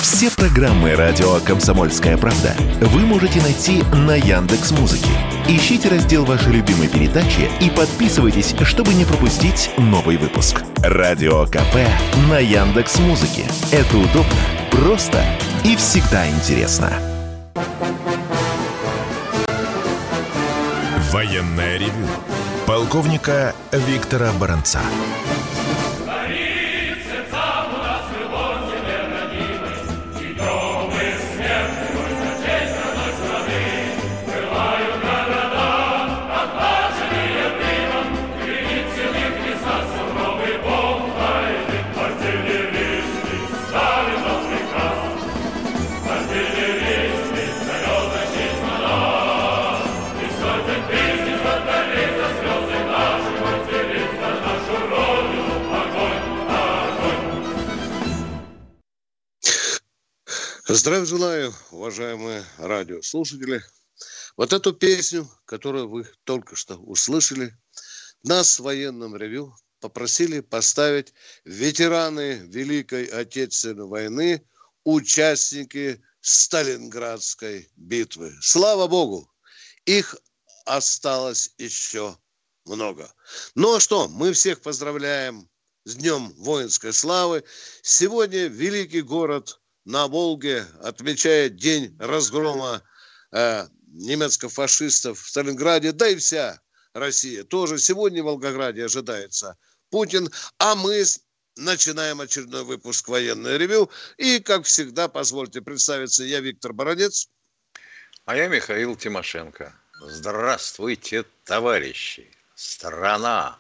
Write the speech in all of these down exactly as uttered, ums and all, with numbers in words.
Все программы радио «Комсомольская правда» вы можете найти на Яндекс.Музыке. Ищите раздел вашей любимой передачи и подписывайтесь, чтобы не пропустить новый выпуск. Радио КП на Яндекс.Музыке. Это удобно, просто и всегда интересно. Военное ревю полковника Виктора Баранца. Здравия желаю, уважаемые радиослушатели. Вот эту песню, которую вы только что услышали, нас в военном ревью попросили поставить ветераны Великой Отечественной войны, участники Сталинградской битвы. Слава Богу, их осталось еще много. Ну а что, мы всех поздравляем с Днем воинской славы. Сегодня великий город на Волге отмечает день разгрома э, немецко-фашистов в Сталинграде, да и вся Россия. Тоже сегодня в Волгограде ожидается Путин, а мы начинаем очередной выпуск «Военное ревю». И, как всегда, позвольте представиться, я Виктор Баранец. А я Михаил Тимошенко. Здравствуйте, товарищи! Страна,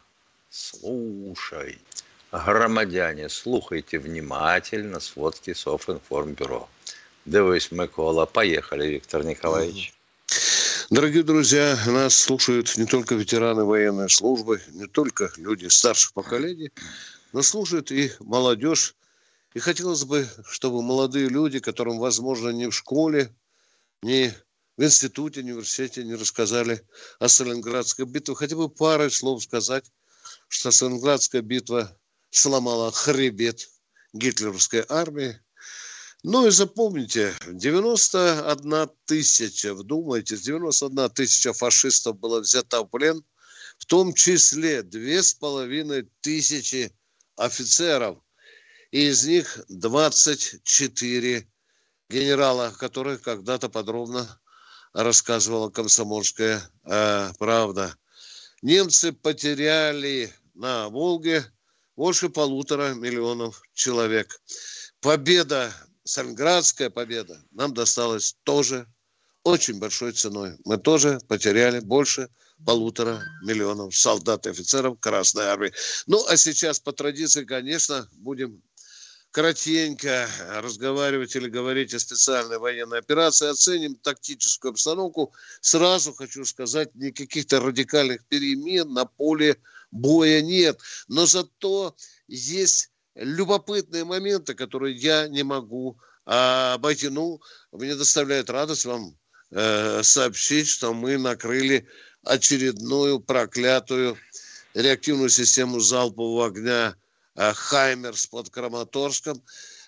слушай! Громадяне, слухайте внимательно сводки Софинформбюро. Дивись, Микола. Поехали, Виктор Николаевич. Дорогие друзья, нас слушают не только ветераны военной службы, не только люди старших поколений, но слушают и молодежь. И хотелось бы, чтобы молодые люди, которым, возможно, ни в школе, ни в институте, университете не рассказали о Сталинградской битве, хотя бы парой слов сказать, что Сталинградская битва сломала хребет гитлеровской армии. Ну и запомните, девяносто одна тысяча, вдумайтесь, девяносто одна тысяча фашистов было взято в плен, в том числе две с половиной тысячи офицеров, и из них двадцать четыре генерала, которые когда-то подробно рассказывала «Комсомольская э, правда». Немцы потеряли на Волге больше полутора миллионов человек. Победа, Сталинградская победа, нам досталась тоже очень большой ценой. Мы тоже потеряли больше полутора миллионов солдат и офицеров Красной Армии. Ну, а сейчас по традиции, конечно, будем коротенько разговаривать или говорить о специальной военной операции, оценим тактическую обстановку. Сразу хочу сказать, никаких-то радикальных перемен на поле боя нет. Но зато есть любопытные моменты, которые я не могу а, обойти. Ну, мне доставляет радость вам э, сообщить, что мы накрыли очередную проклятую реактивную систему залпового огня «Хаймерс» под Краматорском.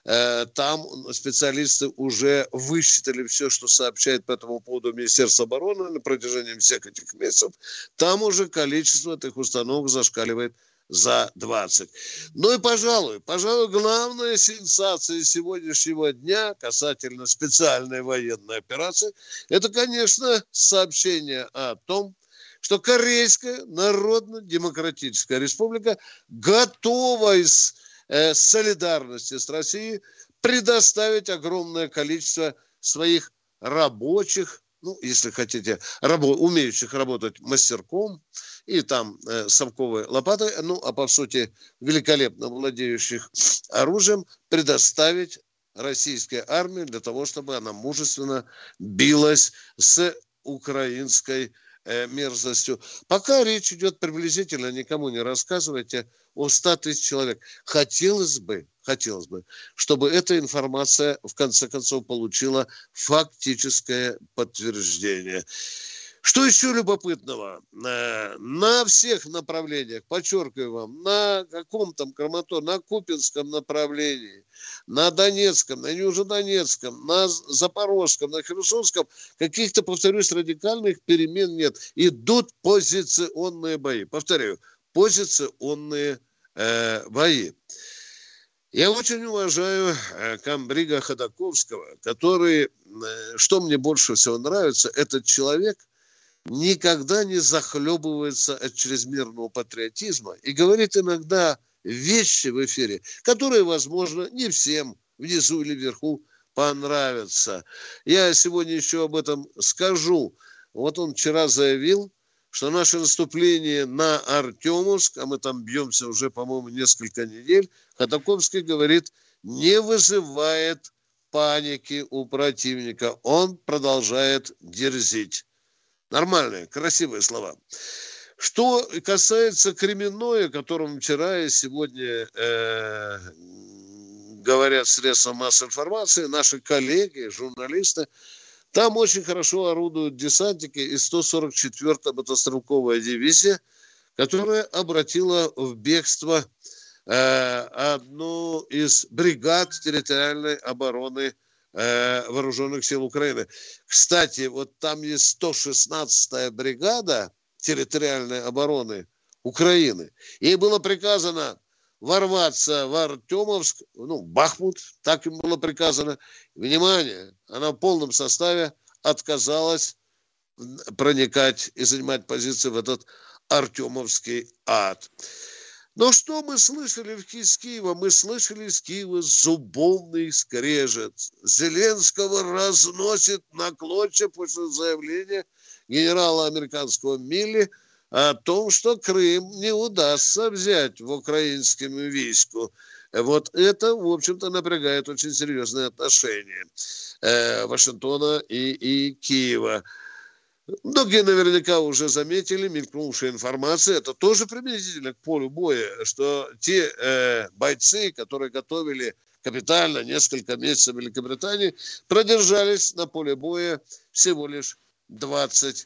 Там специалисты уже высчитали все, что сообщает по этому поводу Министерство обороны на протяжении всех этих месяцев. Там уже количество этих установок зашкаливает за двадцать. Ну и, пожалуй, пожалуй, главная сенсация сегодняшнего дня касательно специальной военной операции, это, конечно, сообщение о том, что Корейская Народно-Демократическая Республика готова из э, солидарности с Россией предоставить огромное количество своих рабочих, ну, если хотите, рабо- умеющих работать мастерком и там э, совковой лопатой, ну, а по сути великолепно владеющих оружием, предоставить российской армии для того, чтобы она мужественно билась с украинской мерзостью. Пока речь идет приблизительно, никому не рассказывайте, о ста тысяч человек. Хотелось бы, хотелось бы, чтобы эта информация в конце концов получила фактическое подтверждение. Что еще любопытного? На всех направлениях, подчеркиваю вам, на каком там Краматорске, на Купинском направлении, на Донецком, на Нижнедонецком, на Запорожском, на Херсонском, каких-то, повторюсь, радикальных перемен нет. Идут позиционные бои. Повторяю, позиционные э, бои. Я очень уважаю э, комбрига Ходаковского, который, э, что мне больше всего нравится, этот человек никогда не захлебывается от чрезмерного патриотизма и говорит иногда вещи в эфире, которые, возможно, не всем внизу или вверху понравятся. Я сегодня еще об этом скажу. Вот он вчера заявил, что наше наступление на Артемовск, а мы там бьемся уже, по-моему, несколько недель, Ходаковский говорит, не вызывает паники у противника. Он продолжает дерзить. Нормальные, красивые слова. Что касается Кременной, о котором вчера и сегодня э, говорят средства массовой информации, наши коллеги, журналисты, там очень хорошо орудуют десантники из сто сорок четвёртая мотострелковая дивизия, которая обратила в бегство э, одну из бригад территориальной обороны Вооруженных сил Украины. Кстати, вот там есть сто шестнадцатая бригада территориальной обороны Украины. Ей было приказано ворваться в Артемовск, ну, Бахмут, так им было приказано. Внимание, она в полном составе отказалась проникать и занимать позиции в этот Артемовский ад. Но что мы слышали из Киева? Мы слышали из Киева зубовный скрежет. Зеленского разносит на клочья после заявления генерала американского Милли о том, что Крым не удастся взять в украинскому войску. Вот это, в общем-то, напрягает очень серьезные отношения э, Вашингтона и, и Киева. Многие наверняка уже заметили, мелькнувшая информация, это тоже применительно к полю боя, что те э, бойцы, которые готовили капитально несколько месяцев в Великобритании, продержались на поле боя всего лишь двадцать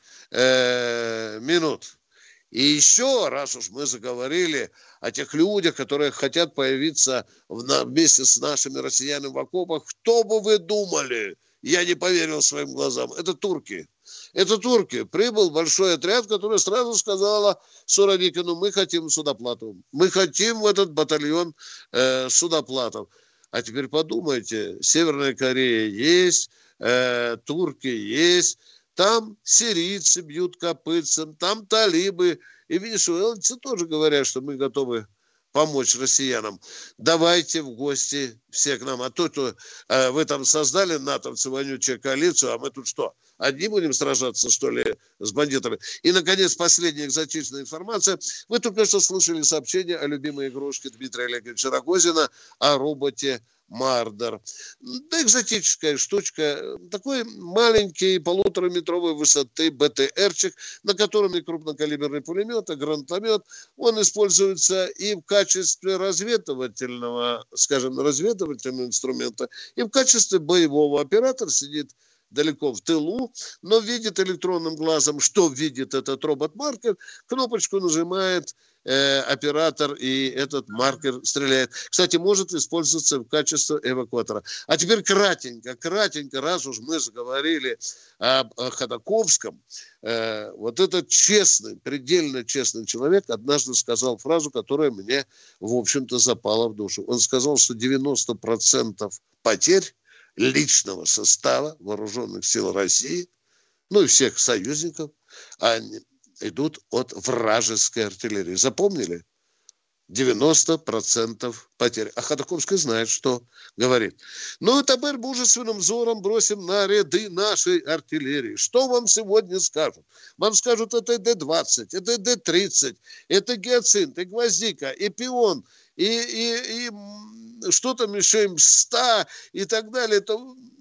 э, минут. И еще, раз уж мы заговорили о тех людях, которые хотят появиться в, на, вместе с нашими россиянами в окопах, кто бы вы думали? Я не поверил своим глазам. Это турки. Это турки. Прибыл большой отряд, который сразу сказала Суровикину, мы хотим судоплатов. Мы хотим в этот батальон э, судоплатов. А теперь подумайте, Северная Корея есть, э, турки есть, там сирийцы бьют копытцем, там талибы. И венесуэльцы тоже говорят, что мы готовы помочь россиянам. Давайте в гости все к нам. А то, то э, вы там создали натовцы вонючую коалицию, а мы тут что? Одни будем сражаться, что ли, с бандитами? И, наконец, последняя экзотичная информация. Вы только что слышали сообщение о любимой игрушке Дмитрия Олеговича Рогозина, о роботе Мардер. Да, экзотическая штучка. Такой маленький полутораметровой высоты БТРчик, на котором и крупнокалиберный пулемет, и гранатомет. Он используется и в качестве разведывательного, скажем, разведывательного инструмента, и в качестве боевого. Оператор сидит далеко в тылу, но видит электронным глазом, что видит этот робот-маркер, кнопочку нажимает э, оператор, и этот маркер стреляет. Кстати, может использоваться в качестве эвакуатора. А теперь кратенько, кратенько, раз уж мы заговорили об о Ходаковском, э, вот этот честный, предельно честный человек однажды сказал фразу, которая мне, в общем-то, запала в душу. Он сказал, что девяносто процентов потерь личного состава вооруженных сил России, ну и всех союзников, они идут от вражеской артиллерии. Запомнили? девяносто процентов потерь. А Ходаковский знает, что говорит. Ну и теперь мужественным взором бросим на ряды нашей артиллерии. Что вам сегодня скажут? Вам скажут, это Д двадцать, это Д тридцать, это гиацинт, и гвоздика, и пион, и, и, и что там еще, им ста и так далее. Это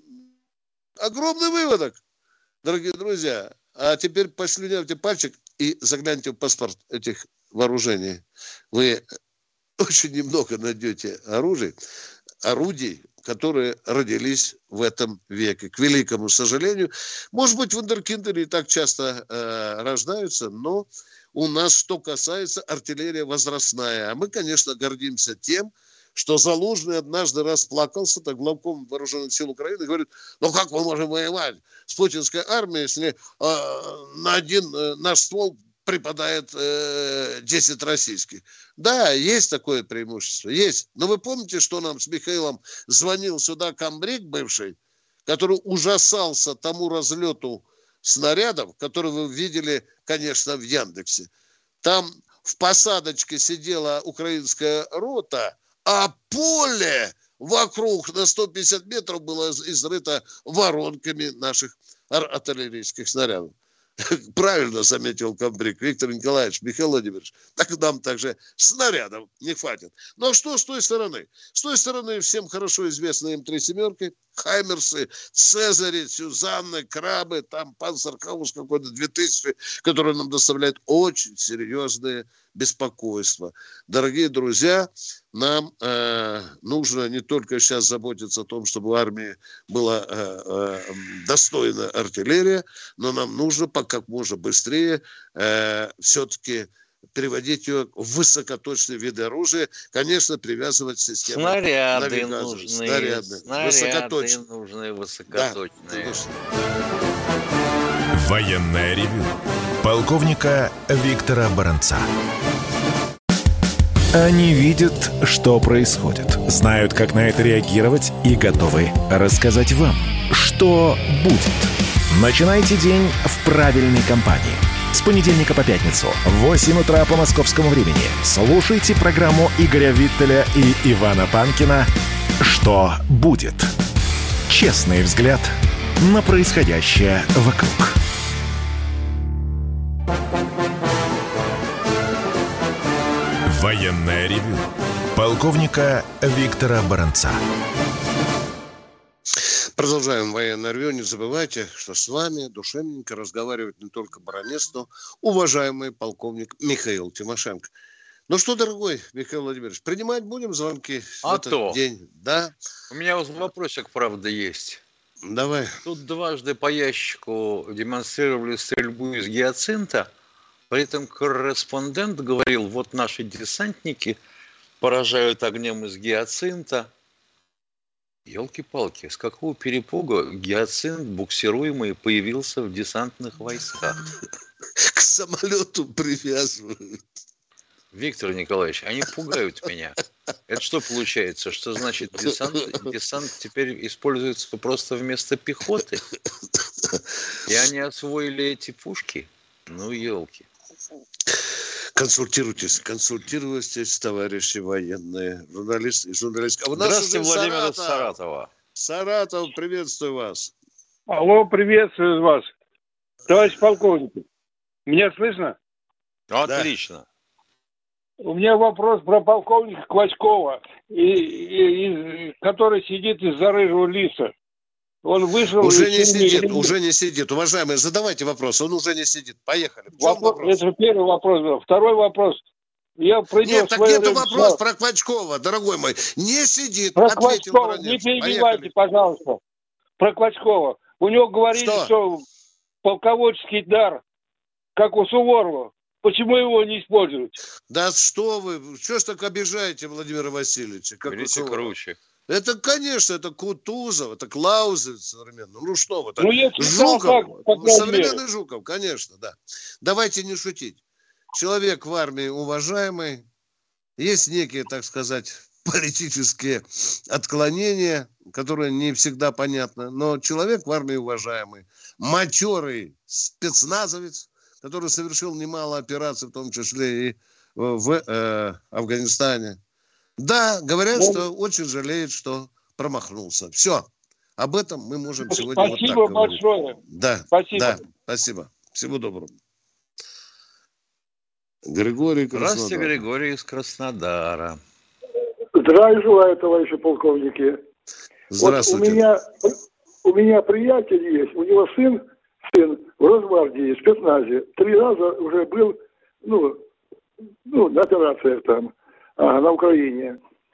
огромный выводок, дорогие друзья. А теперь послюнявьте пальчик и загляньте в паспорт этих вооружений. Вы очень немного найдете оружий, орудий, которые родились в этом веке. К великому сожалению. Может быть, вундеркинды не так часто э, рождаются, но у нас, что касается, артиллерия возрастная. А мы, конечно, гордимся тем, что Залужный однажды расплакался, так главком вооруженных сил Украины, говорит, ну как мы можем воевать с путинской армией, если э, на один э, наш ствол припадает э, десять российских. Да, есть такое преимущество, есть. Но вы помните, что нам с Михаилом звонил сюда комбриг бывший, который ужасался тому разлету снарядов, которые вы видели, конечно, в Яндексе. Там в посадочке сидела украинская рота, а поле вокруг на сто пятьдесят метров было изрыто воронками наших артиллерийских снарядов. Правильно заметил комбриг Виктор Николаевич, Михаил Владимирович. Так нам также снарядов не хватит. Но что с той стороны? С той стороны всем хорошо известные эм три семерки, Хаймерсы, Цезари, Сюзанны, Крабы, там Панцерхаус какой-то две тысячи, который нам доставляет очень серьезные беспокойства. Дорогие друзья, нам э, нужно не только сейчас заботиться о том, чтобы в армии была э, э, достойная артиллерия, но нам нужно как можно быстрее э, все-таки переводить ее в высокоточные виды оружия, конечно, привязывать систему снаряды навигации. Нужны, снаряды, снаряды высокоточные. нужны, высокоточные. Да. Военное ревю полковника Виктора Баранца. Они видят, что происходит, знают, как на это реагировать и готовы рассказать вам, что будет. Начинайте день в правильной компании. С понедельника по пятницу в восемь утра по московскому времени слушайте программу Игоря Виттеля и Ивана Панкина «Что будет?». Честный взгляд на происходящее вокруг. Военное ревю полковника Виктора Баранца. Продолжаем военное ревю. Не забывайте, что с вами душевненько разговаривает не только баронец, но уважаемый полковник Михаил Тимошенко. Ну что, дорогой Михаил Владимирович, принимать будем звонки а в этот то. день? Да? У меня вопросик, правда, есть. Давай. Тут дважды по ящику демонстрировали стрельбу из гиацинта. При этом корреспондент говорил, вот наши десантники поражают огнем из гиацинта. Елки-палки, с какого перепуга гиацинт буксируемый появился в десантных войсках? К самолету привязывают. Виктор Николаевич, они пугают меня. Это что получается? Что значит десант, десант теперь используется просто вместо пехоты? И они освоили эти пушки? Ну, елки. Консультируйтесь, консультируйтесь, товарищи военные, журналисты и журналисты. А здравствуйте, Владимир Саратов. из Саратова. Саратов, приветствую вас. Алло, приветствую вас. Товарищ полковник, меня слышно? Отлично. Да. У меня вопрос про полковника Клочкова, и, и, и, который сидит из-за рыжего лиса. Он вышел... Уже не сидит, или... уже не сидит. Уважаемые, задавайте вопрос. Он уже не сидит. Поехали. Вопрос, вопрос? Это первый вопрос был. Второй вопрос. Я Нет, так нету время... вопрос про Клочкова, дорогой мой. Не сидит. Про Клочкова. Не перебивайте, Поехали. Пожалуйста. Про Клочкова. У него говорили, что? что полководческий дар, как у Суворова. Почему его не используют? Да что вы, что ж так обижаете Владимира Васильевича? Как Берите круче. Это, конечно, это Кутузов, это Клаузевиц современный. Ну что вы, так? Ну, Жуков, так, современный Жуков, конечно, да. Давайте не шутить. Человек в армии уважаемый, есть некие, так сказать, политические отклонения, которые не всегда понятны, но человек в армии уважаемый, матерый спецназовец, который совершил немало операций, в том числе и в э, Афганистане. Да, говорят, ну, что очень жалеет, что промахнулся. Все. Об этом мы можем сегодня спасибо вот так большое. говорить. Да, спасибо. Да, спасибо. Всего доброго. Григорий Краснодар. Здравствуйте, Григорий из Краснодара. Здравия желаю, товарищи полковники. Здравствуйте. Вот у меня, у меня приятель есть, у него сын, сын в Росгвардии, в спецназе. Три раза уже был, ну, ну на операциях там, а, на Украине.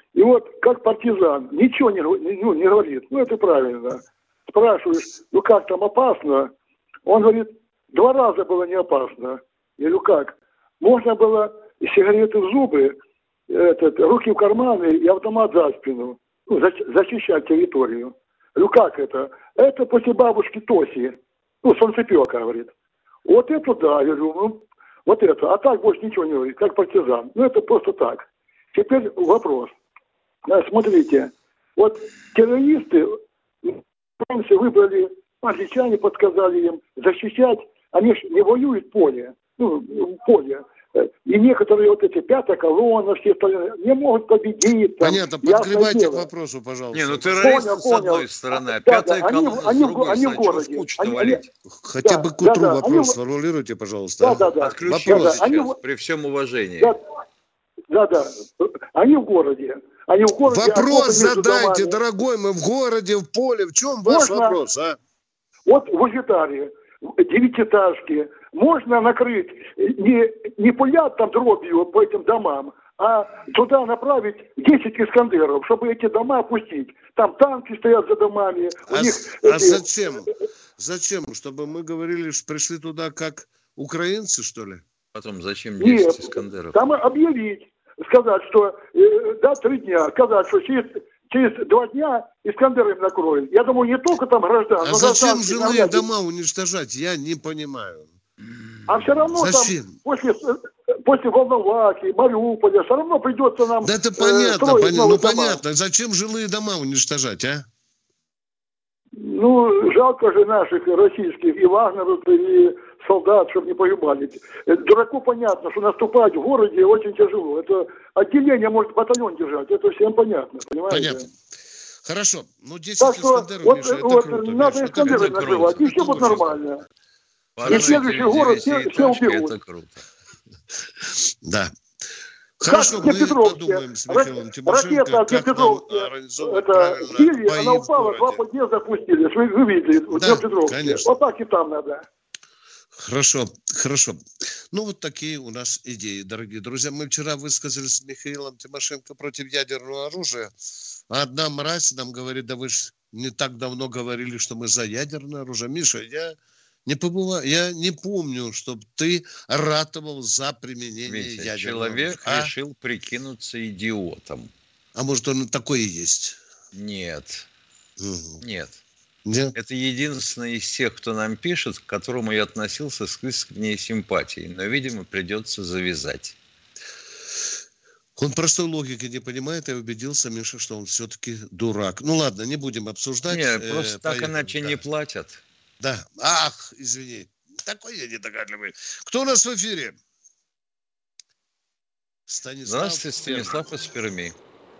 И вот как партизан ничего не, ну, не говорит. Ну, это правильно. Спрашиваешь, ну как там опасно? Он говорит, два раза было не опасно. Я говорю, как? Можно было сигареты в зубы, этот, руки в карманы и автомат за спину. Ну, защищать территорию. Я говорю, как это? Это после бабушки Тоси. Ну, солнцепека, говорит. Вот это да, я говорю, ну, вот это. А так больше ничего не говорит, как партизан. Ну, это просто так. Теперь вопрос. Смотрите, вот террористы, немцы выбрали, англичане подсказали им защищать, они же не воюют в поле, ну, в поле. И некоторые вот эти пятая колонна, все остальные, не могут победить. Там, понятно, подгребайте к вопросу, пожалуйста. Не, ну террористы понял, с одной понял. стороны, а пятая да, колонна они, с другой, они, они в городе. Скучно они, валить. Хотя да, бы к утру да, вопрос они... сформулируйте, пожалуйста. Да, да, да. Отключим да, да. сейчас, они... при всем уважении. Да, да, да. Они в городе. Они в городе. Вопрос задайте, дорогой, мы в городе, в поле. В чем ваш Можно... вопрос, а? Вот в Ижитаре, девятиэтажки, можно накрыть не, не пулять там дробью по этим домам, а туда направить десять Искандеров, чтобы эти дома опустить. Там танки стоят за домами. У а них а эти... зачем? Зачем? Чтобы мы говорили, что пришли туда как украинцы, что ли? Потом зачем десять Нет, Искандеров? Там объявить, сказать, что э, да, три дня, сказать, что через, через два дня Искандеры им накроют. Я думаю, не только там граждан, а но зачем жилые навряд... дома уничтожать? Я не понимаю. А все равно зачем? Там после, после Волновахи, Мариуполя, все равно придется нам... Да это понятно, э, понятно. Ну дома. понятно. Зачем жилые дома уничтожать, а? Ну, жалко же наших российских и вагнеров, и солдат, чтобы не погибали. Дураку понятно, что наступать в городе очень тяжело. Это отделение может батальон держать, это всем понятно, понимаете? Понятно. Хорошо. Ну, десять так что, Искандеров, вот, Миша, это вот, круто. надо Миша, Искандеры это называть, круто. и все будет нормально. И следующий город все, все уберут. Это круто. Да. Хорошо, мы подумаем с Михаилом Тимошенко, как нам организовывать правильно Киеве, бои она упала, в два городе. подъезда опустили. Вы, вы видели, в Да, Днепропетровске. конечно. Вот так и там надо. Хорошо, хорошо. Ну, вот такие у нас идеи, дорогие друзья. Мы вчера высказались с Михаилом Тимошенко против ядерного оружия. А одна мразь нам говорит, да вы же не так давно говорили, что мы за ядерное оружие. Миша, я не побывал, я не помню, чтобы ты ратовал за применение Видите, ядерного человек оружия. решил а? прикинуться идиотом. А может, он такой и есть? Нет. Угу. Нет. Нет. Это единственный из тех, кто нам пишет, к которому я относился с искренней симпатией. Но, видимо, придется завязать. Он простой логики не понимает, и убедился, Миша, что он все-таки дурак. Ну ладно, не будем обсуждать. Нет, просто э, так поехали. иначе да. не платят. Да. Ах, извини. Такой я недогадливый. Кто у нас в эфире? Станислав. Здравствуйте, Станислав из Перми.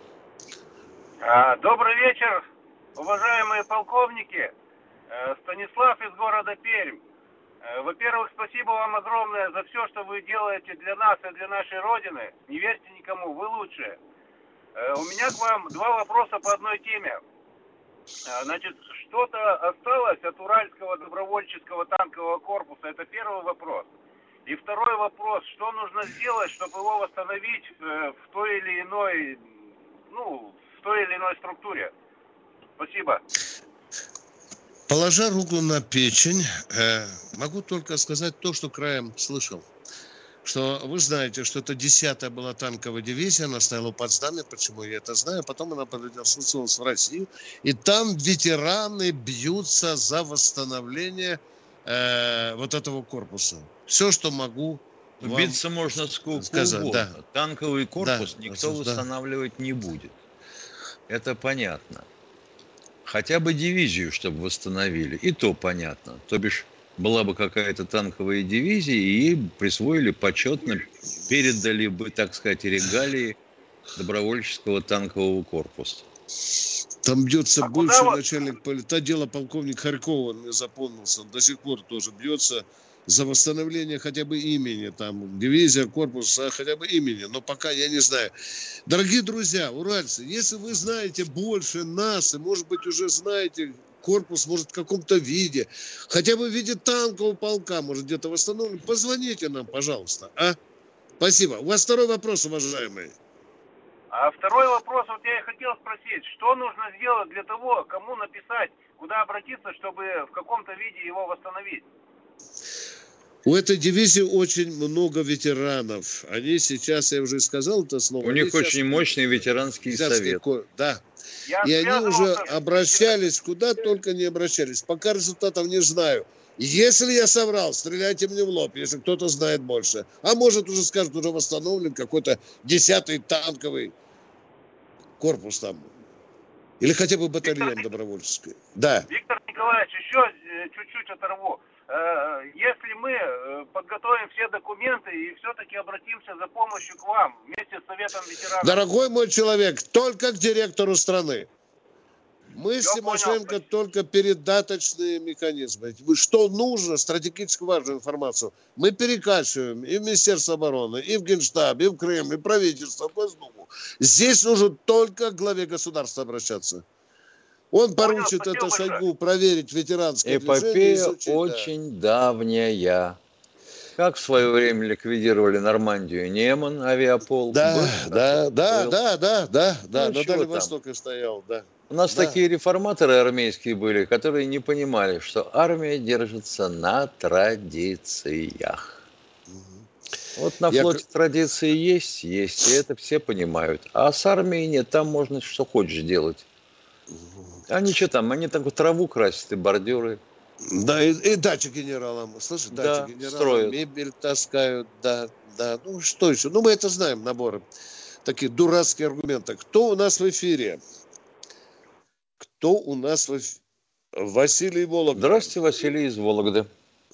А, добрый вечер, уважаемые полковники. Станислав из города Пермь. Во-первых, спасибо вам огромное за все, что вы делаете для нас и для нашей Родины. Не верьте никому, вы лучшие. У меня к вам два вопроса по одной теме. Значит, что-то осталось от Уральского добровольческого танкового корпуса? Это первый вопрос. И второй вопрос, что нужно сделать, чтобы его восстановить в той или иной, ну, в той или иной структуре? Спасибо. Положа руку на печень, э, могу только сказать то, что краем слышал. Что вы знаете, что это десятая была танковая дивизия, она стояла у Потсдаме, почему я это знаю. Потом она переслушалась в Россию. И там ветераны бьются за восстановление э, вот этого корпуса. Все, что могу вам Биться можно сколько сказать, угодно. Да. Танковый корпус да, никто да. восстанавливать не будет. Это понятно. Хотя бы дивизию, чтобы восстановили. И то понятно. То бишь, была бы какая-то танковая дивизия, и ей присвоили почетно, передали бы, так сказать, регалии добровольческого танкового корпуса. Там бьется а бывший куда... начальник политотдела полковник Харькова, он мне запомнился, он до сих пор тоже бьется за восстановление хотя бы имени, там, дивизия, корпус, хотя бы имени, но пока я не знаю. Дорогие друзья, уральцы, если вы знаете больше нас, и, может быть, уже знаете корпус, может, в каком-то виде, хотя бы в виде танкового полка, может, где-то восстановлен, позвоните нам, пожалуйста, а? Спасибо. У вас второй вопрос, уважаемый. А второй вопрос, вот я и хотел спросить, что нужно сделать для того, кому написать, куда обратиться, чтобы в каком-то виде его восстановить? У этой дивизии очень много ветеранов. Они сейчас, я уже сказал это слово. У них очень мощный ветеранский совет. Да. Я и они уже обращались, куда только не обращались. Пока результатов не знаю. Если я соврал, стреляйте мне в лоб, если кто-то знает больше. А может, уже скажут, уже восстановлен какой-то десятый танковый корпус там. Или хотя бы батальон Виктор, добровольческий. Да. Виктор Николаевич, еще чуть-чуть оторву. Если мы подготовим все документы и все-таки обратимся за помощью к вам вместе с Советом ветеранов. Дорогой мой человек, только к директору страны. Мы с Тимошенко только передаточные механизмы. Что нужно, стратегически важную информацию, мы перекачиваем и в Министерство обороны, и в Генштаб, и в Крым, и в правительство, в Госдуму. Здесь нужно только к главе государства обращаться. Он поручит это Шойгу проверить ветеранское Эпопея движение. Эпопея очень да. давняя. Как в свое время ликвидировали Нормандию Неман, авиаполк. Да, был, да, да, да, да, да, да, ну, на Дальнем Востоке стоял, да. У нас да. такие реформаторы армейские были, которые не понимали, что армия держится на традициях. Угу. Вот на Я... флоте традиции есть, есть, и это все понимают. А с армией нет, там можно что хочешь делать. Они что там, они так вот траву красят и бордюры. Да, и, и дачи генералам, слышишь, да, дачи генералам, строят. Мебель таскают, да, да, ну что еще, ну мы это знаем, наборы, такие дурацкие аргументы. Кто у нас в эфире? Кто у нас в эфире? Василий Вологда. Здравствуйте, Василий из Вологды.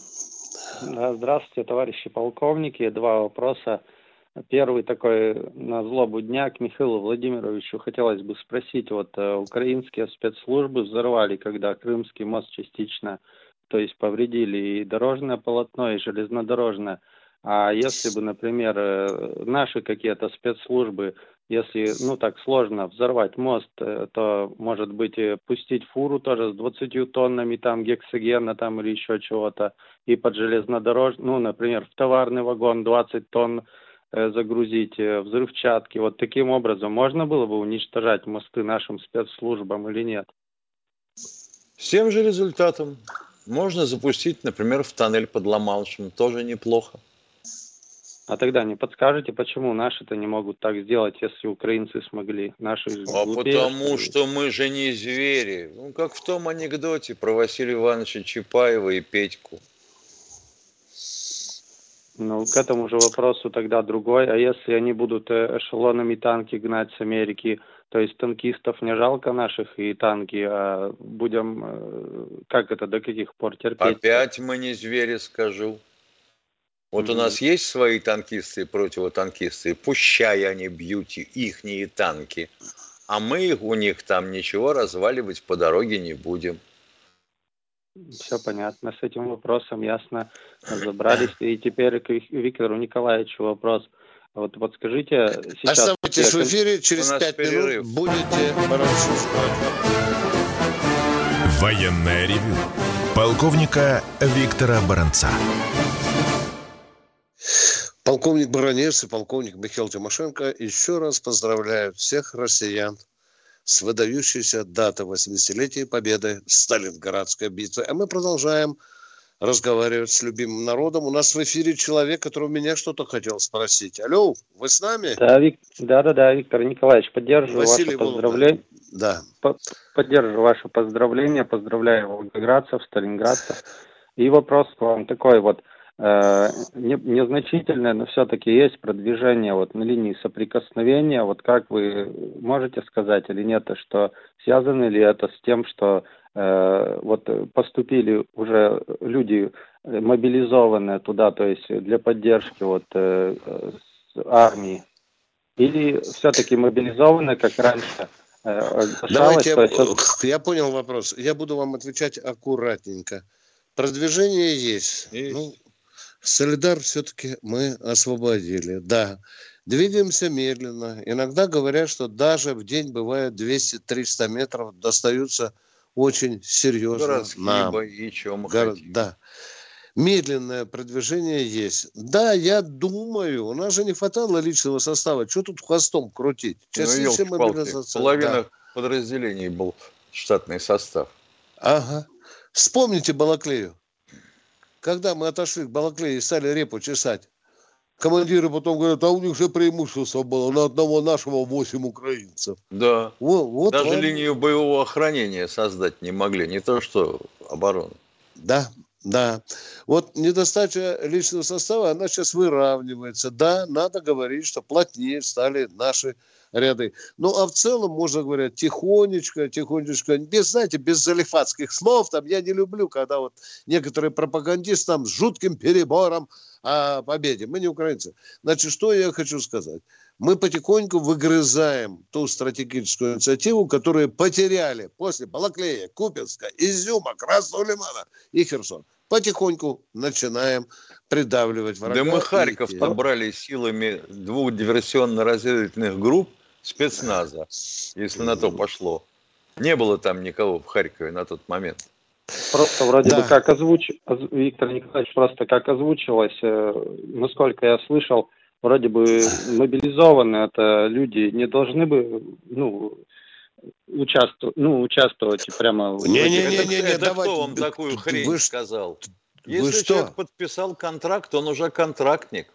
Да, здравствуйте, товарищи полковники, два вопроса. Первый такой на злобу дня к Михаилу Владимировичу хотелось бы спросить. Вот э, украинские спецслужбы взорвали, когда Крымский мост частично, то есть повредили и дорожное полотно, и железнодорожное. А если бы, например, э, наши какие-то спецслужбы, если, ну так сложно взорвать мост, э, то, может быть, э, пустить фуру тоже с двадцатью тоннами там гексогена там или еще чего-то, и под железнодорожный, ну, например, в товарный вагон двадцать тонн загрузить взрывчатки. Вот таким образом можно было бы уничтожать мосты нашим спецслужбам или нет? С тем же результатом. Можно запустить, например, в тоннель под Ла-Маншем. Тоже неплохо. А тогда не подскажете, почему наши-то не могут так сделать, если украинцы смогли? Наши а потому что мы же не звери. Ну, как в том анекдоте про Василия Ивановича Чапаева и Петьку. Ну, к этому же вопросу тогда другой. А если они будут эшелонами танки гнать с Америки, то есть танкистов не жалко наших и танки, а будем, как это, до каких пор терпеть? Опять мы не звери, скажу. Вот mm-hmm. у нас есть свои танкисты и противотанкисты, пущай они бьют ихние танки, а мы у них там ничего разваливать по дороге не будем. Все понятно, с этим вопросом ясно разобрались. И теперь к Виктору Николаевичу вопрос. Вот подскажите сейчас... Оставайтесь в эфире, через пять минут будете рассуждать. Военное ревю полковника Виктора Баранца. Полковник Баранец и полковник Михаил Тимошенко еще раз поздравляют всех россиян с выдающейся датой восьмидесятилетия победы Сталинградской битвы. А мы продолжаем разговаривать с любимым народом. У нас в эфире человек, который меня что-то хотел спросить. Алло, вы с нами? Да, Вик... да, да, да, Виктор Николаевич, поддерживаю Василий ваше поздравление. Да. Поддерживаю ваше поздравление, поздравляю волгоградцев, сталинградцев. И вопрос к вам такой вот. Незначительное, но все-таки есть продвижение вот на линии соприкосновения. Вот как вы можете сказать или нет, что связано ли это с тем, что э, вот поступили уже люди мобилизованные туда, то есть для поддержки вот э, армии, или все-таки мобилизованные, как раньше? Э, Давайте, я, есть... я понял вопрос. Я буду вам отвечать аккуратненько. Продвижение есть. есть. Ну, Солидар все-таки мы освободили, да. Двигаемся медленно. Иногда говорят, что даже в день бывает двести-триста метров достаются очень серьезно городские нам. бои, чем Горо... Да. медленное продвижение есть. Да, я думаю, у нас же не хватало личного состава. Что тут хвостом крутить? Сейчас ну, все мобилизация. Половина да. подразделений был штатный состав. Ага. Вспомните Балаклею. Когда мы отошли к Балаклее и стали репу чесать, командиры потом говорят, а у них же преимущество было. На одного нашего восемь украинцев. Да. Вот, вот Даже вам... линию боевого охранения создать не могли. Не то, что оборону. Да, да. Вот недостача личного состава, она сейчас выравнивается. Да, надо говорить, что плотнее стали наши ряды. Ну, а в целом, можно говорить, тихонечко, тихонечко, без, знаете, без залифатских слов, там, я не люблю, когда вот некоторые пропагандисты там с жутким перебором о победе. Мы не украинцы. Значит, что я хочу сказать? Мы потихоньку выгрызаем ту стратегическую инициативу, которую потеряли после Балаклея, Купянска, Изюма, Красного Лимана и Херсон. Потихоньку начинаем придавливать врага. Да мы Харьков-то брали силами двух диверсионно-разведывательных групп спецназа, если на то пошло. Не было там никого в Харькове на тот момент. Просто вроде да. бы как озвуч... Виктор Николаевич, просто как озвучилось, насколько я слышал, вроде бы мобилизованные это люди не должны бы, ну, участвовать, ну, участвовать прямо... Не-не-не, это давайте. Кто вам такую хрень вы, сказал? Вы Если что? человек подписал контракт, он уже контрактник.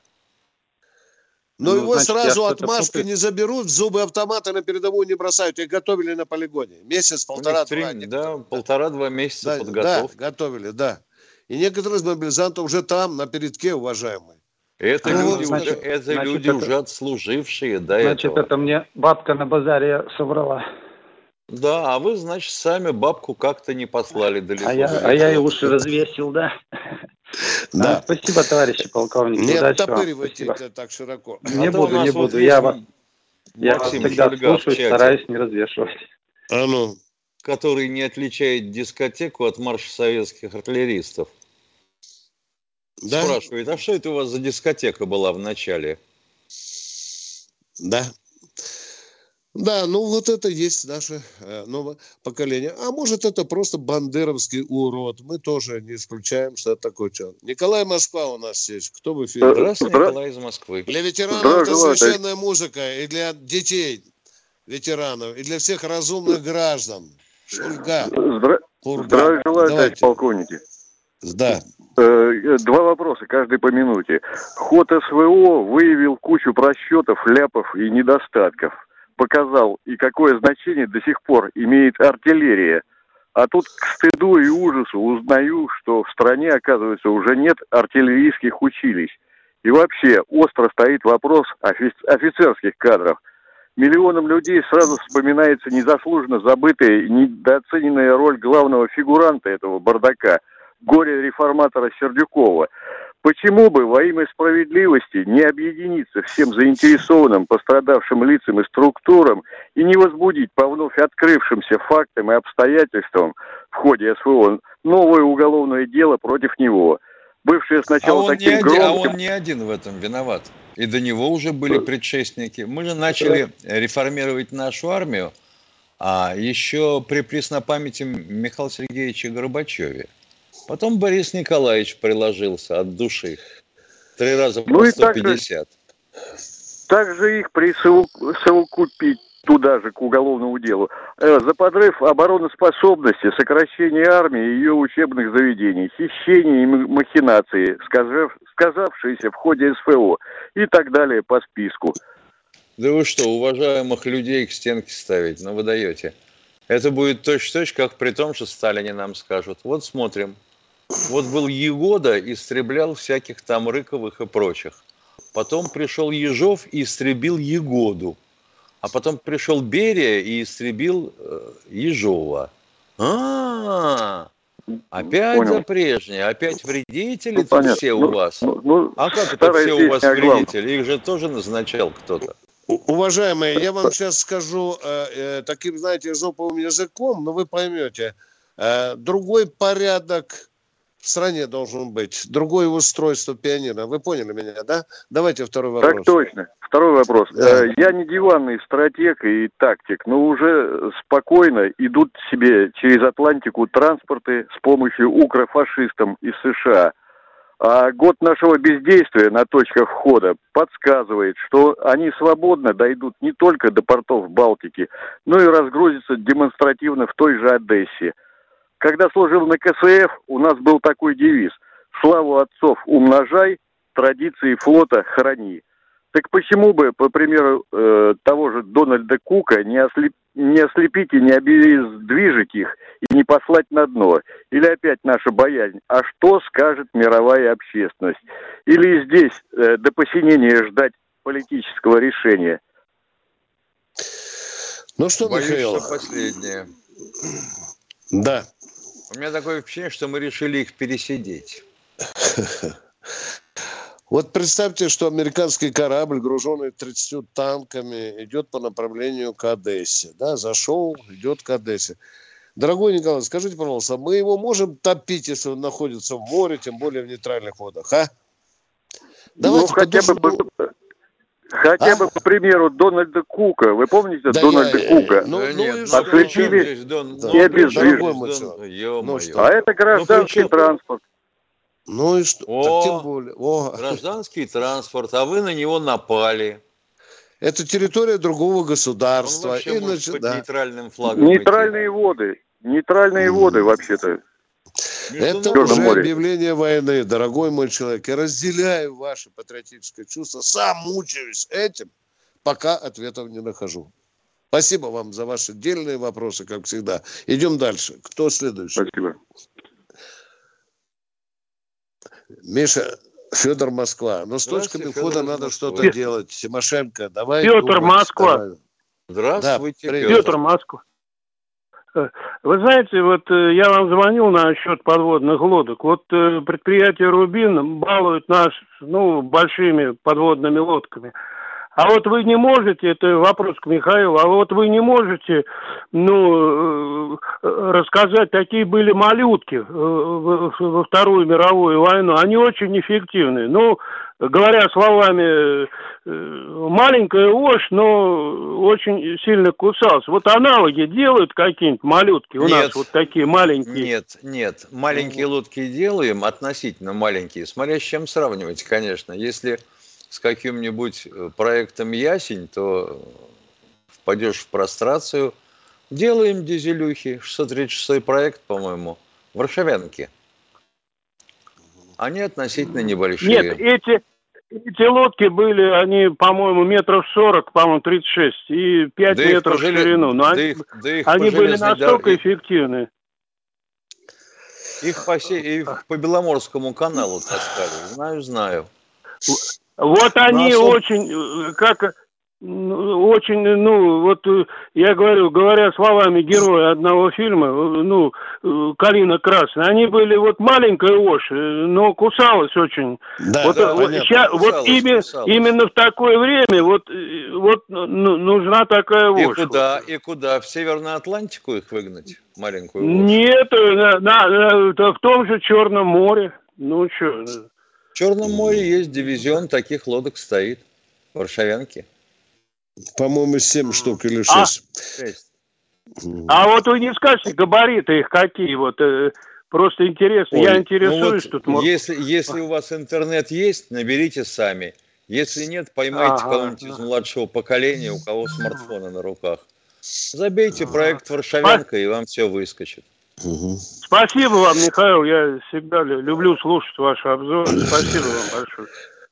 Но ну, его значит, сразу отмашкой путаю. не заберут, зубы автомата на передовую не бросают. Их готовили на полигоне. Месяц, полтора-два. Да, полтора-два месяца да, подготовки. Да, готовили, да. И некоторые из мобилизантов уже там, на передке, уважаемые. Это ну, люди, значит, уже, это значит, люди это, уже отслужившие до значит, этого. Значит, это мне бабка на базаре соврала. Да, а вы, значит, сами бабку как-то не послали далеко. А я, а я и уши развесил, да. Да. А, спасибо, товарищи полковники. Не оттопыривайте это так широко. Не а буду, не буду. Вот я вас, я вас Максим всегда Шульга слушаю, стараюсь не развешивать. А ну. Который не отличает дискотеку от марша советских артиллеристов. Да? Спрашивает, а что это у вас за дискотека была в начале? Да. Да, ну вот это есть наше э, новое поколение. А может, это просто бандеровский урод. Мы тоже не исключаем, что это такое человек. Николай Москва у нас есть. Кто в эфире? Здравствуйте, Николай из Москвы. Для ветеранов это священная музыка. И для детей ветеранов. И для всех разумных граждан. Шульга. Здра... Здравия желаю, товарищ полковники. Да. Два вопроса, каждый по минуте. Ход СВО выявил кучу просчетов, ляпов и недостатков. Показал, и какое значение до сих пор имеет артиллерия. А тут к стыду и ужасу узнаю, что в стране, оказывается, уже нет артиллерийских училищ. И вообще остро стоит вопрос офи- офицерских кадров. Миллионам людей сразу вспоминается незаслуженно забытая и недооцененная роль главного фигуранта этого бардака, горе-реформатора Сердюкова. Почему бы во имя справедливости не объединиться всем заинтересованным пострадавшим лицам и структурам и не возбудить по вновь открывшимся фактам и обстоятельствам в ходе СВО новое уголовное дело против него? Бывшее сначала а таким один, громким... А он не один в этом виноват. И до него уже были предшественники. Мы же начали реформировать нашу армию, а еще при преснопамяти Михаила Сергеевича Горбачеве. Потом Борис Николаевич приложился от души. Три раза по ну сто пятьдесят. Так же, так же их присовокупить туда же, к уголовному делу. За подрыв обороноспособности, сокращение армии и ее учебных заведений, хищения и махинации, сказав, сказавшиеся в ходе СВО и так далее по списку. Да вы что, уважаемых людей к стенке ставить? Ну вы даете. Это будет точь-в-точь, как при том, что Сталине нам скажут. Вот смотрим. Вот был Егода, истреблял всяких там Рыковых и прочих. Потом пришел Ежов и истребил Егоду. А потом пришел Берия и истребил э, Ежова. А-а-а! Опять Понял. За прежнее, опять вредители ну, все ну, у вас. Ну, ну, а как это все у вас вредители? Их же тоже назначал кто-то. Уважаемые, я вам сейчас скажу э, э, таким, знаете, эзоповым языком, но вы поймете. Э, другой порядок в стране должен быть, другое устройство пионера. Вы поняли меня, да? Давайте второй вопрос. Так точно. Второй вопрос. Да. Я не диванный стратег и тактик, но уже спокойно идут себе через Атлантику транспорты с помощью укрофашистам из США. А год нашего бездействия на точках входа подсказывает, что они свободно дойдут не только до портов Балтики, но и разгрузятся демонстративно в той же Одессе. Когда служил на ка эс эф, у нас был такой девиз: «Славу отцов умножай, традиции флота храни». Так почему бы, по примеру э, того же Дональда Кука, не, ослеп... не ослепить и не обездвижить их и не послать на дно? Или опять наша боязнь? А что скажет мировая общественность? Или здесь э, до посинения ждать политического решения? Ну что, Боюсь, Михаил? что последнее. Да. У меня такое впечатление, что мы решили их пересидеть. Вот представьте, что американский корабль, груженный тридцатью танками, идет по направлению к Одессе. Да, зашел, идет к Одессе. Дорогой Николай, скажите, пожалуйста, мы его можем топить, если он находится в море, тем более в нейтральных водах, а? Давайте ну, хотя бы, по, хотя а? бы, по примеру, Дональда Кука. Вы помните да Дональда я, Кука? Ну, да ну, нет, ослепили да. и обездвижили. Ну, а это гражданский ну, транспорт. Ну и что? О, так тем более. О. Гражданский транспорт, а вы на него напали. Это территория другого государства. Он вообще и может значит, под да. нейтральным флагом. Нейтральные быть. воды. Нейтральные mm. воды вообще-то. Это уже море. Объявление войны, дорогой мой человек. Я разделяю ваше патриотическое чувство. Сам мучаюсь этим, пока ответов не нахожу. Спасибо вам за ваши дельные вопросы, как всегда. Идем дальше. Кто следующий? Спасибо. Миша, Федор Москва. Но с точками входа надо что-то Федор. делать. Тимошенко, давай. Петр думать, Москва. давай. Здравствуйте, да, Петр. Петр Москва. Вы знаете, вот я вам звонил насчет подводных лодок. Вот предприятие «Рубин» балует нас, ну, большими подводными лодками. А вот вы не можете, это вопрос к Михаилу, а вот вы не можете, ну, рассказать, какие были малютки во Вторую мировую войну. Они очень эффективны. Ну, говоря словами, маленькая ошь, но очень сильно кусалась. Вот аналоги делают какие-нибудь малютки? У нет, нас вот такие маленькие. Нет, нет. Маленькие лодки делаем, относительно маленькие. Смотря с чем сравнивать, конечно. Если с каким-нибудь проектом «Ясень», то впадешь в прострацию. Делаем дизелюхи. шестьсот тридцать шестой проект, по-моему, в Варшавянке. Они относительно небольшие. Нет, эти, эти лодки были, они, по-моему, метров сорок, по-моему, тридцать шесть, и пять да метров в ширину. Но да они, их, да они были настолько дор... эффективны. Их по, их по Беломорскому каналу таскали. Знаю, знаю. Вот они Нашу... очень, как, очень, ну, вот я говорю, говоря словами героя одного фильма, ну, «Калина красная», они были вот маленькая ошь, но кусалась очень. Да, вот, да, вот, понятно, ща, кусалась, вот именно, кусалась. именно в такое время вот, вот ну, нужна такая ошь. И куда, и куда? В Северную Атлантику их выгнать, маленькую ошь? Нет, на, на, на, в том же Черном море. Ну, что... В Черном море есть дивизион таких лодок стоит. В Варшавянке. По-моему, семь штук или шесть. А, шесть. А вот вы не скажете, габариты их какие? Вот, э, просто интересно. Ой, я интересуюсь ну вот тут. Если, если у вас интернет есть, наберите сами. Если нет, поймайте ага, кого-нибудь ага. из младшего поколения, у кого смартфоны на руках. Забейте ага. проект «Варшавянка», и вам все выскочит. Угу. Спасибо вам, Михаил. Я всегда люблю слушать ваши обзоры. Спасибо вам большое.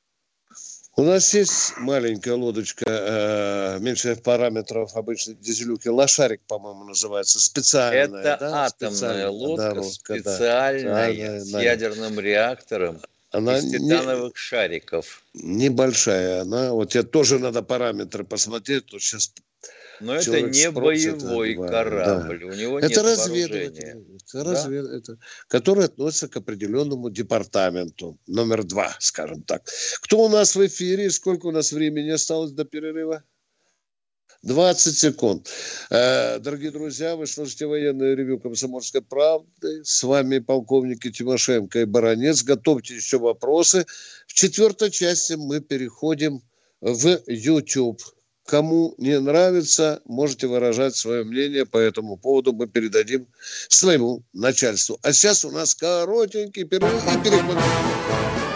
У нас есть маленькая лодочка, э, меньших параметров, обычно дизелюки, лошарик, по-моему, называется, специальная. Это да? атомная специальная, лодка, да, специальная, да, с да, ядерным реактором она из титановых не, шариков. Небольшая она, вот тебе тоже надо параметры посмотреть, тут сейчас... Но это не спросит, боевой это, корабль, да. У него это нет вооружения. Это развед... да? это... который относится к определенному департаменту, номер два, скажем так. Кто у нас в эфире? Сколько у нас времени осталось до перерыва? двадцать секунд. Э, дорогие друзья, вы слушаете военное ревью «Комсомольской правды». С вами полковники Тимошенко и Баранец. Готовьте еще вопросы. В четвертой части мы переходим в YouTube. Кому не нравится, можете выражать свое мнение по этому поводу. Мы передадим своему начальству. А сейчас у нас коротенький перерыв и переходим.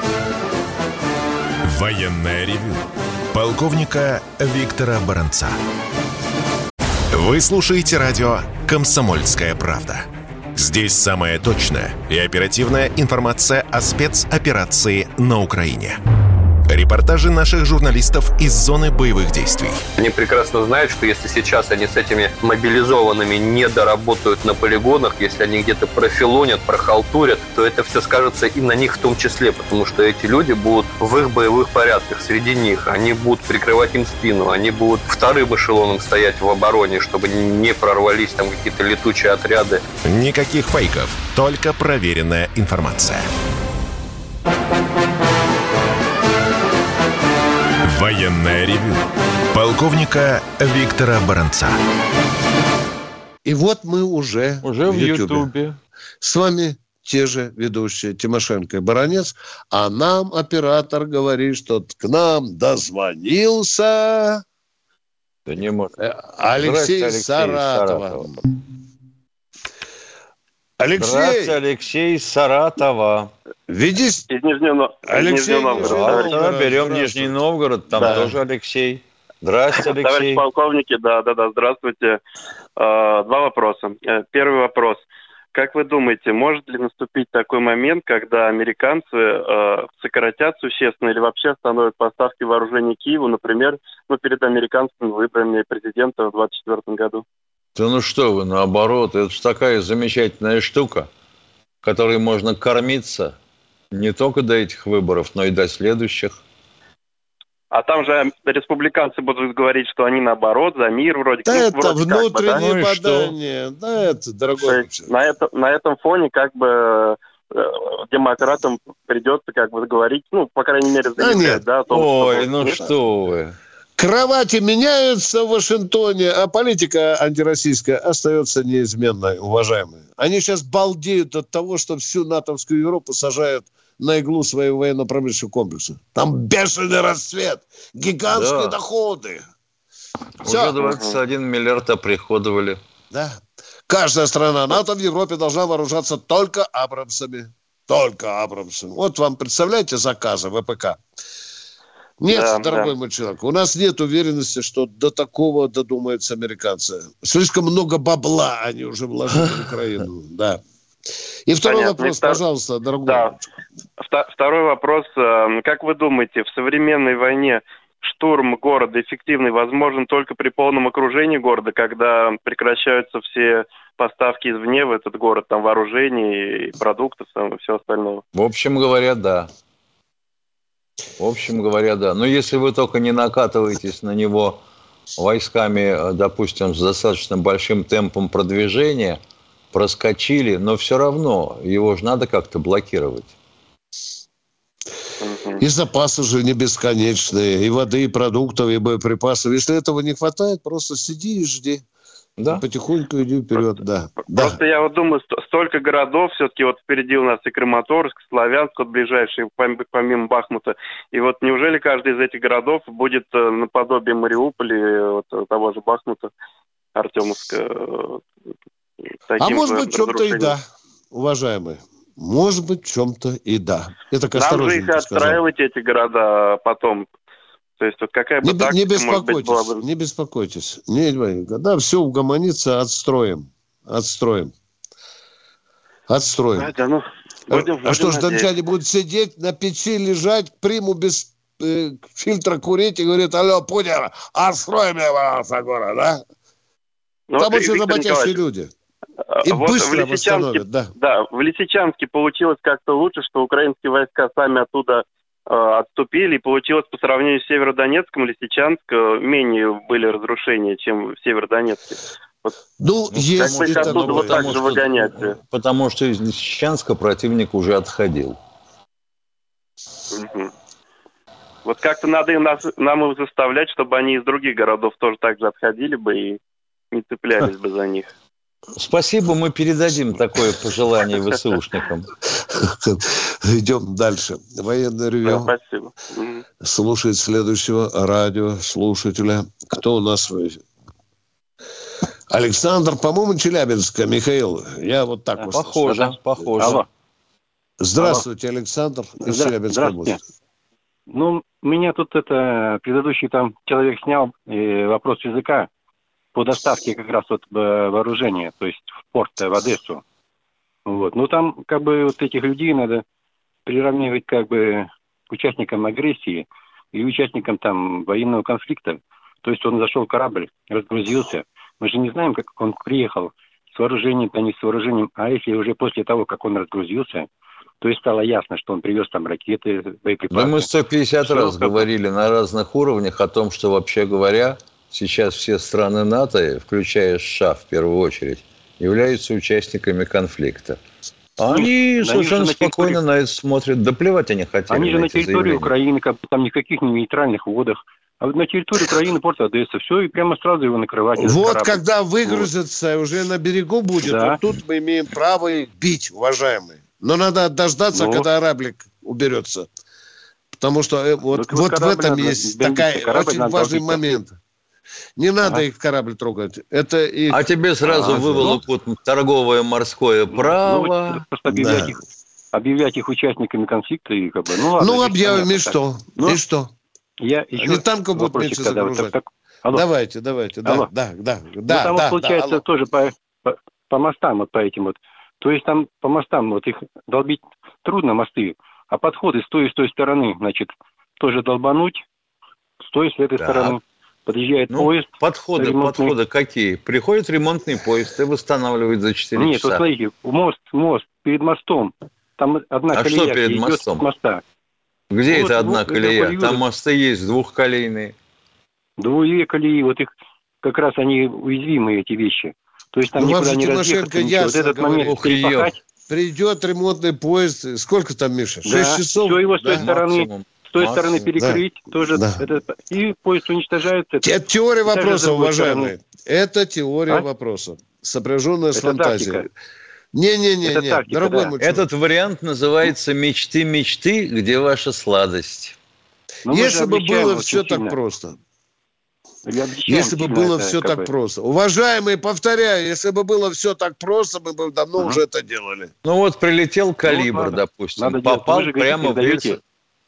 Военное ревю полковника Виктора Баранца. Вы слушаете радио «Комсомольская правда». Здесь самая точная и оперативная информация о спецоперации на Украине. Репортажи наших журналистов из зоны боевых действий. Они прекрасно знают, что если сейчас они с этими мобилизованными не доработают на полигонах, если они где-то профилонят, прохалтурят, то это все скажется и на них в том числе, потому что эти люди будут в их боевых порядках, среди них. Они будут прикрывать им спину, они будут вторым эшелоном стоять в обороне, чтобы не прорвались там какие-то летучие отряды. Никаких фейков, только проверенная информация. Военное ревю полковника Виктора Баранца. И вот мы уже, уже в Ютубе. Ютубе. С вами те же ведущие Тимошенко и Баранец. А нам оператор говорит, что к нам дозвонился да не может. Алексей, Алексей Саратова. Саратова. Алексей! Здравствуйте, Алексей Саратова. Видишь? Из Нижнего, Алексей, Новгорода. Да, берем Нижний Новгород, там да. тоже Алексей. Здравствуйте, Алексей. Товарищ полковники, да, да, да, здравствуйте. Два вопроса. Первый вопрос. Как вы думаете, может ли наступить такой момент, когда американцы сократят существенно или вообще остановят поставки вооружений Киеву, например, ну, перед американскими выборами президента в двадцать четвёртом году? Да ну что вы, наоборот, это же такая замечательная штука, которой можно кормиться не только до этих выборов, но и до следующих. А там же республиканцы будут говорить, что они наоборот, за мир вроде. Да ну, это вроде внутреннее как бы, да? бадание. Да это, дорогой. На, это, на этом фоне как бы э, демократам придется как бы говорить, ну, по крайней мере, заявлять, да, о том, Ой, что... ну нет. что вы. Кровати меняются в Вашингтоне, а политика антироссийская остается неизменной, уважаемые. Они сейчас балдеют от того, что всю натовскую Европу сажают на иглу своего военно-промышленного комплекса. Там бешеный расцвет, гигантские да. доходы. Все. Уже двадцать один миллиард оприходовали. Да. Каждая страна НАТО в Европе должна вооружаться только абрамсами. Только абрамсами. Вот вам, представляете, заказы ВПК. Нет, да, дорогой да. мой человек, у нас нет уверенности, что до такого додумаются американцы. Слишком много бабла они уже вложили в Украину. Да. И второй Понятно. вопрос, втор... пожалуйста, дорогой. Да. Второй вопрос. Как вы думаете, в современной войне штурм города эффективный возможен только при полном окружении города, когда прекращаются все поставки извне в этот город, там вооружений, продуктов и все остальное? В общем говоря, да. В общем говоря, да. Но если вы только не накатываетесь на него войсками, допустим, с достаточно большим темпом продвижения, проскочили, но все равно его же надо как-то блокировать. И запасы же не бесконечные, и воды, и продуктов, и боеприпасов. Если этого не хватает, просто сиди и жди. Да. Потихоньку иди вперед, да. Просто да. я вот думаю, столько городов, все-таки вот впереди у нас и Краматорск, Славянск, вот ближайший, помимо Бахмута. И вот неужели каждый из этих городов будет наподобие Мариуполя, вот, того же Бахмута, Артемовска? А может быть, в чем-то и да, уважаемые. Может быть, в чем-то и да. Это Нам же их отстраивать, эти города, потом. То есть вот какая бы не, тактика, не беспокойтесь, может быть, была бы... не беспокойтесь. Не, когда все угомонится, отстроим. Отстроим. Отстроим. Да, ну, будем, а будем что ж, надеяться. дончане будут сидеть, на печи лежать, приму без э, фильтра курить и говорит: алло, Путин, отстрой мне, пожалуйста, город, да? Ну, Там вот, очень работящие люди. И вот быстро восстановят, да. Да, в Лисичанске получилось как-то лучше, что украинские войска сами оттуда отступили, и получилось по сравнению с Северодонецком, Лисичанск менее были разрушения, чем в Северодонецке. Вот, ну, есть как бы оттуда вот так же выгонять. Потому что из Лисичанска противник уже отходил. Угу. Вот как-то надо им нас, нам их заставлять, чтобы они из других городов тоже так же отходили бы и не цеплялись бы за них. Спасибо, мы передадим такое пожелание ВСУшникам. Идем дальше. Военное ревью. Да, спасибо. Слушает следующего радиослушателя. Кто у нас? Александр, по-моему, Челябинска. Михаил, я вот так а, вот. Похоже, слышу. похоже. Алло. Здравствуйте, Александр из Челябинской области. Ну, меня тут это предыдущий там человек снял э, вопрос языка по доставке как раз вот э, вооружения, то есть в порт, э, в Одессу. Вот. Ну, там как бы вот этих людей надо приравнивать как бы к участникам агрессии или участникам там военного конфликта. То есть он зашел в корабль, разгрузился. Мы же не знаем, как он приехал с вооружением, а не с вооружением. А если уже после того, как он разгрузился, то есть стало ясно, что он привез там ракеты, боеприпасы. Да мы сто пятьдесят Все раз как... говорили на разных уровнях о том, что, вообще говоря, сейчас все страны НАТО, включая США в первую очередь, являются участниками конфликта. Они Нет, совершенно они спокойно территории... на это смотрят. Да плевать они хотели. Они же на на эти территории заявления. Украины, как бы там никаких не нейтральных водах. А вот на территории Украины, порт Одесса, все, и прямо сразу его накрывать. Вот когда выгрузится, вот. Уже на берегу будет, да. Вот тут мы имеем право их бить, уважаемые. Но надо дождаться, ну. когда кораблик уберется. Потому что вот, вот, вот в этом надо, есть такой очень важный момент. Не надо ага. их корабль трогать. Это их... А тебе сразу а, выволокут ну? торговое морское право. Ну, просто объявлять, да. их, объявлять их участниками конфликта. И как бы, ну, ладно, ну объявим, и что? Ну, и что? Я еще Они танков будут меньше загружать. Так, так... Давайте, давайте. Да, да, да, ну, да, там да, вот получается да, тоже по, по, по мостам, вот по этим вот. То есть там по мостам вот их долбить трудно, мосты, а подходы с той и с той стороны, значит, тоже долбануть, с той и с этой да. стороны. Подъезжает ну, поезд. Подходы, ремонтный... подходы какие? Приходит ремонтный поезд и восстанавливает за четыре Нет, часа. Нет, вот смотрите, мост, мост, перед мостом. Там одна а колея что перед идет мостом? С моста. Где вот, это одна вот, колея? это Там мосты есть двухколейные. Две колеи, вот их как раз они уязвимые, эти вещи. То есть там ну, никуда не разъехаться, ничего. Вот этот момент Ух, перепахать. Придет ремонтный поезд, сколько там, Миша? Да. Шесть часов? Все его с той да? стороны... Максимум. С той Максимум. стороны перекрыть, да. тоже да. Это, и поезд уничтожается. Это теория вопроса, уважаемые. Это теория а? вопроса, сопряженная это с фантазией. Тактика. Не-не-не, не. дорогой да. мой Этот вариант называется «Мечты-мечты, где ваша сладость». Но Если бы было все сильно. так просто. Если бы было все так бы. просто. Уважаемые, повторяю, если бы было все так просто, мы бы давно uh-huh. уже это делали. Ну вот прилетел калибр, ну, допустим, надо попал делать. прямо в рельсы.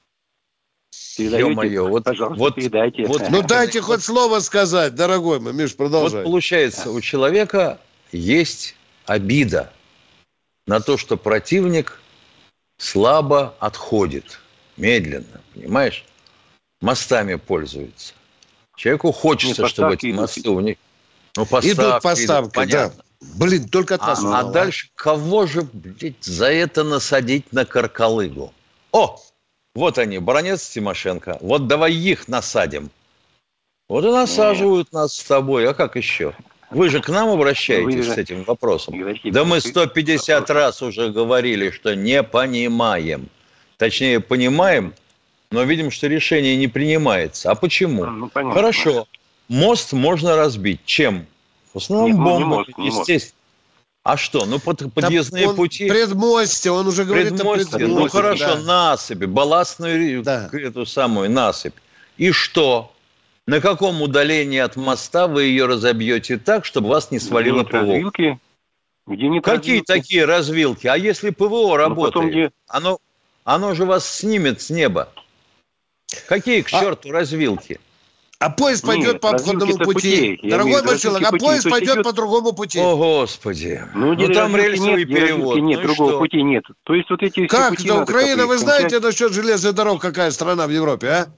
Ё-моё, вот, вот, передайте. Вот, ну дайте хоть слово сказать, дорогой мой, Миш, продолжай. Вот получается, у человека есть обида на то, что противник слабо отходит, медленно, понимаешь? Мостами пользуется. Человеку хочется, Нет, чтобы эти мосты у них... Ну, поставки, идут поставки, идут, да. Блин, только от вас. А, а дальше кого же, блядь, за это насадить на каркалыгу? О! Вот они, Баранец, Тимошенко. Вот давай их насадим. Вот и насаживают Нет. нас с тобой. А как еще? Вы же к нам обращаетесь же... с этим вопросом. Да мы сто пятьдесят раз уже говорили, что не понимаем. Точнее, понимаем, но видим, что решение не принимается. А почему? Ну, понятно. Хорошо. Мост можно разбить. Чем? В основном Нет, бомбами, не мост, не естественно. А что? Ну, под, подъездные он пути... Предмостье, он уже говорит предмостье. о предмостье. Ну, хорошо, да. насыпи, балластную да. эту самую насыпь. И что? На каком удалении от моста вы ее разобьете так, чтобы вас не свалило ПВО? Развилки? Где нет Какие развилки? такие развилки? А если ПВО работает, потом где... оно, оно же вас снимет с неба. Какие к черту а... развилки? А поезд пойдет Нет, по обходному пути. пути. Дорогой мой человек, а поезд пути, пойдет идет... по другому пути. О, Господи. Ну, ну там рельсовый нет, перевод. Нет, ну другого что? пути нет. То есть вот эти как пути это Украина, вы знаете кончать... насчет железных дорог, какая страна в Европе, а?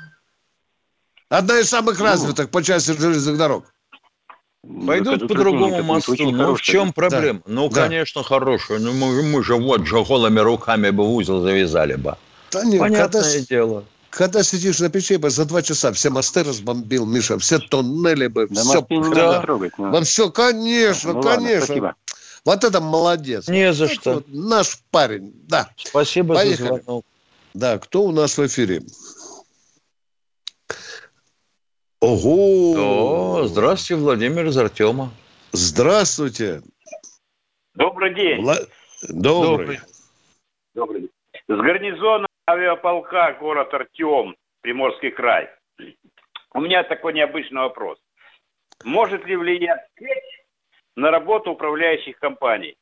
Одна из самых развитых ну, по части железных дорог. Пойдут ну, по другому мосту. Ну, хороший, в чем проблема? Да. Ну, да. конечно, хорошая. Ну, мы, мы же вот же голыми руками бы узел завязали бы. Да нет, понятное когда... дело. Когда сидишь на печи, за два часа все мосты разбомбил, Миша, все тоннели бы, да все. Да. Трогать, но... да все, конечно, ну, конечно. Ладно, вот это молодец. Не за что. Вот наш парень, да. Спасибо Поехали. за звонок. Да, кто у нас в эфире? Ого! О, здравствуйте, Владимир из Артема. Здравствуйте. Добрый день. Вла... Добрый. Добрый день. С гарнизона авиаполка, город Артем, Приморский край. У меня такой необычный вопрос. Может ли влиять сеть на работу управляющих компаний?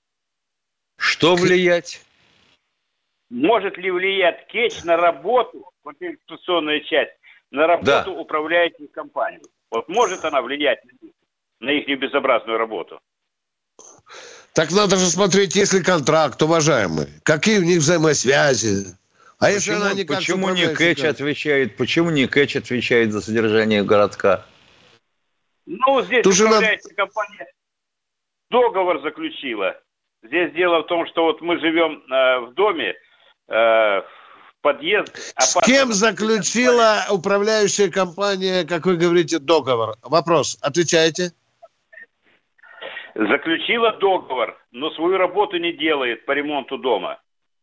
Что влиять? Может ли влиять кетч на работу конституционная часть, на работу да. управляющих компаний. Вот может она влиять на их безобразную работу? Так надо же смотреть, есть ли контракт, уважаемый, какие у них взаимосвязи. А почему, если она никак почему не Кэч отвечает, почему не Кэч отвечает за содержание городка? Ну, здесь Тут управляющая надо... компания договор заключила. Здесь дело в том, что вот мы живем э, в доме, э, подъезд... С кем заключила управляющая компания, как вы говорите, договор? Вопрос. Отвечайте. Заключила договор, но свою работу не делает по ремонту дома.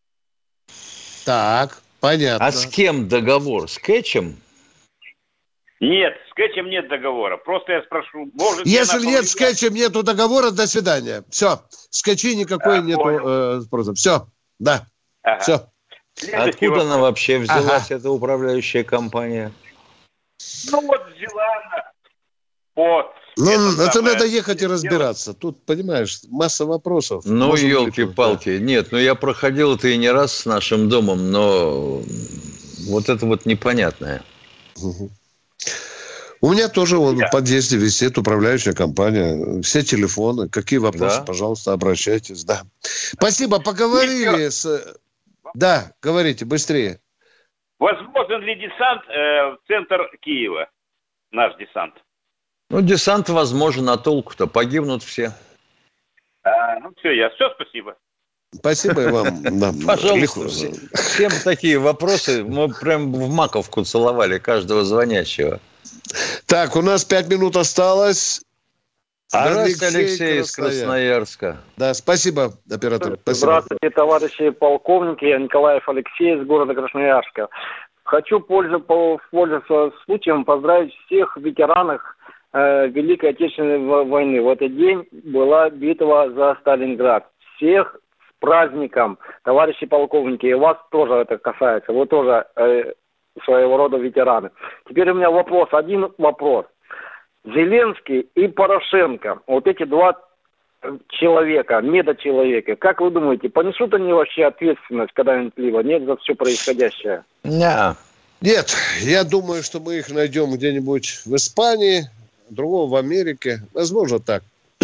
Так, понятно. А с кем договор? С Кэтчем? Нет, с Кэтчем нет договора. Просто я спрошу, может... Если нет, с Кэтчем нету договора, до свидания. Все. С Кэтчи никакой а, нету э, спроса. Все. Да. Ага. Все. Следующий Откуда вопрос. Она вообще взялась, ага. эта управляющая компания? Ну вот взяла она по... Ну, это, это самое... надо ехать и разбираться. Тут, понимаешь, масса вопросов. Ну, елки-палки. Да. Нет, ну я проходил это и не раз с нашим домом, но вот это вот непонятное. Угу. У меня тоже вон, да. в подъезде висит управляющая компания. Все телефоны. Какие вопросы, да? Пожалуйста, обращайтесь. Да. Спасибо, поговорили с... Да, говорите, быстрее. Возможен ли десант э, в центр Киева? Наш десант. Ну, десант возможен, а толку-то? Погибнут все. А, ну, все, я. Все, спасибо. Спасибо и вам. Да, пожалуйста. Все, всем такие вопросы. Мы прям в маковку целовали каждого звонящего. Так, у нас пять минут осталось. Здравствуйте, Алексей, Алексей из Красноярска. Да, спасибо, оператор. Спасибо. Здравствуйте, товарищи полковники. Я Николаев Алексей из города Красноярска. Хочу пользоваться случаем поздравить всех ветеранов Великой Отечественной войны. В этот день была битва за Сталинград. Всех с праздником, товарищи полковники, и вас тоже это касается. Вы тоже э, своего рода ветераны. Теперь у меня вопрос, один вопрос. Зеленский и Порошенко, вот эти два человека, недочеловека, как вы думаете, понесут они вообще ответственность когда-нибудь либо нет за все происходящее? Нет. Нет, я думаю, что мы их найдем где-нибудь в Испании, другого в Америке, возможно, так.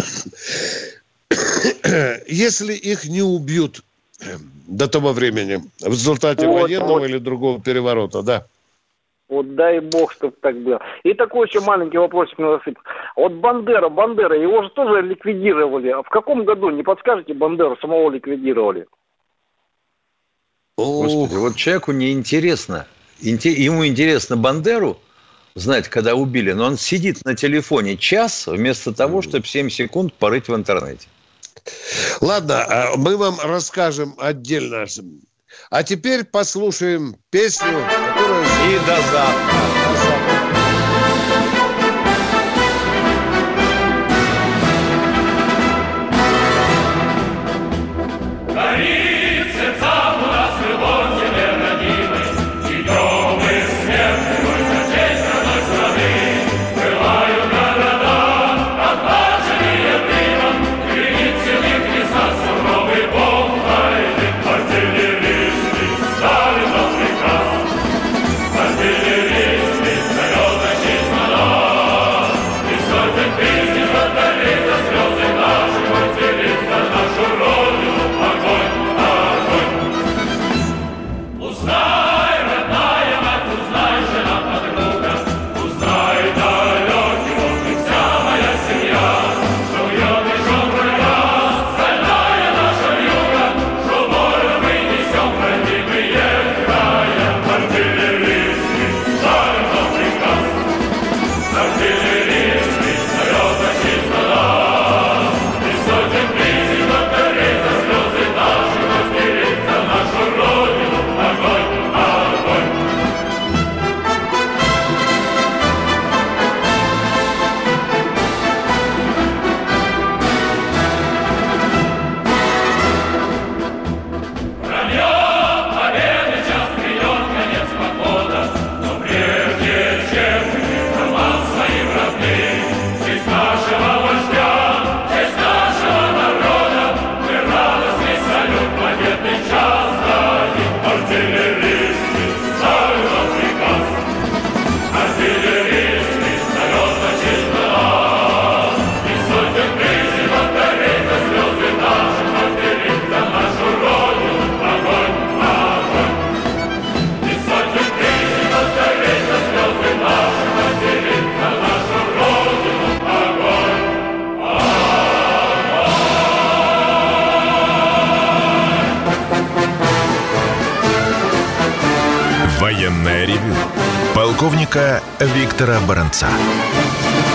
Если их не убьют до того времени в результате вот, военного вот. или другого переворота, да. Вот дай бог, чтобы так было. И такой еще маленький вопросик на засыпку. Вот Бандера, Бандера, его же тоже ликвидировали. А в каком году, не подскажете, Бандеру самого ликвидировали? Господи, вот человеку неинтересно. Ему интересно Бандеру знать, когда убили, но он сидит на телефоне час, вместо того, чтобы семь секунд порыть в интернете. Ладно, мы вам расскажем отдельно. А теперь послушаем песню, которая... И до завтра. До завтра. Артиллеристы Военное ревю полковника Виктора Баранца.